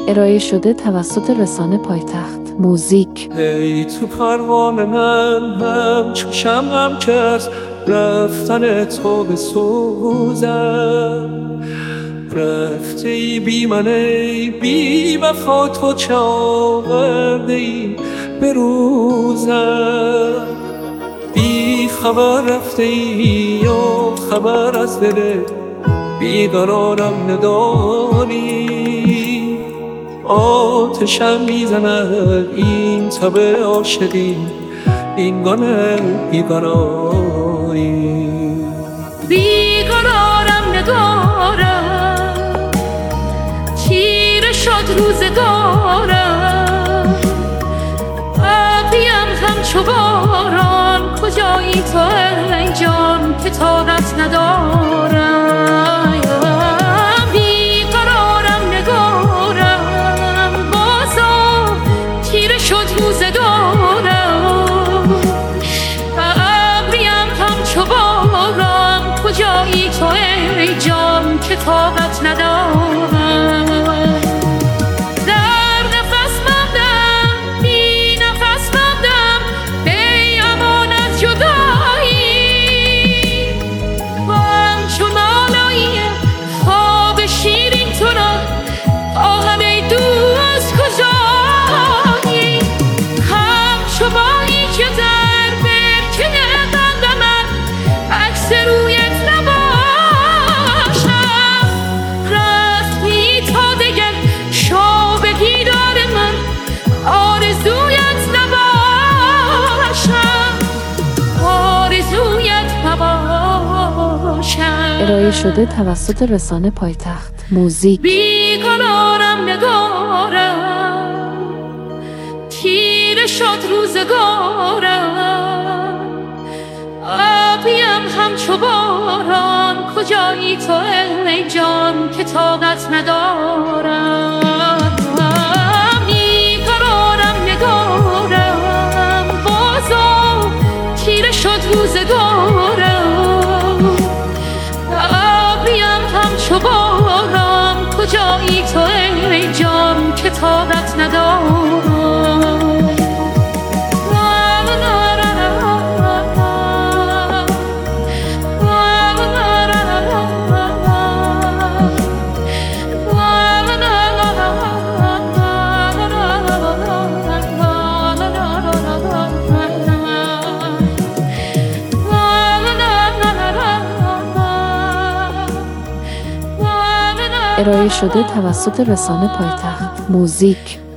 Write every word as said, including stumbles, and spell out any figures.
ارائه شده توسط رسانه پایتخت موزیک. ای تو پروانه من هم چشم هم کرد رفتن تو به سوزم، رفته ای بی من ای بی وفا، تو چه آورده ای به روزم. بی خبر رفته ای و خبر از دل بیقرارم نداری، آتشم میزند این تب عاشقی، این گانه بیقراری. بیقرارم ندارم، چیره شد روزگارم، ابریم همچو باران، کجایی تو ای جان که طاقت ندارم. بیقرارم نگارم، بازم چیره شد روزگارم، ابریم همچو باران، کجایی تو ای جان که طاقت ندارم. در نفس ماندم، بی نفس ماندم، ای امان از جدایی، با همچون آلایی خواب شیرین تو را خواهم ای دوست کجایی، همچو ماهی که در برکه قلب من عکس رویت نباشم، رفتی تا دگر شب دیدار من آرزویت نباشم، آرزویت نباشم. ارائه شده توسط رسانه پایتخت موزیک. بیقرارم نگارم، تیره شد روزگارم، ابریم همچو باران، کجایی تو ای جان که طاقت ندارم. بیقرارم نگارم، بازم تیره شد روزگارم، ابریم همچو باران، کجایی تو ای جان که طاقت ندارم. ارائه شده توسط رسانه پایتخت موزیک.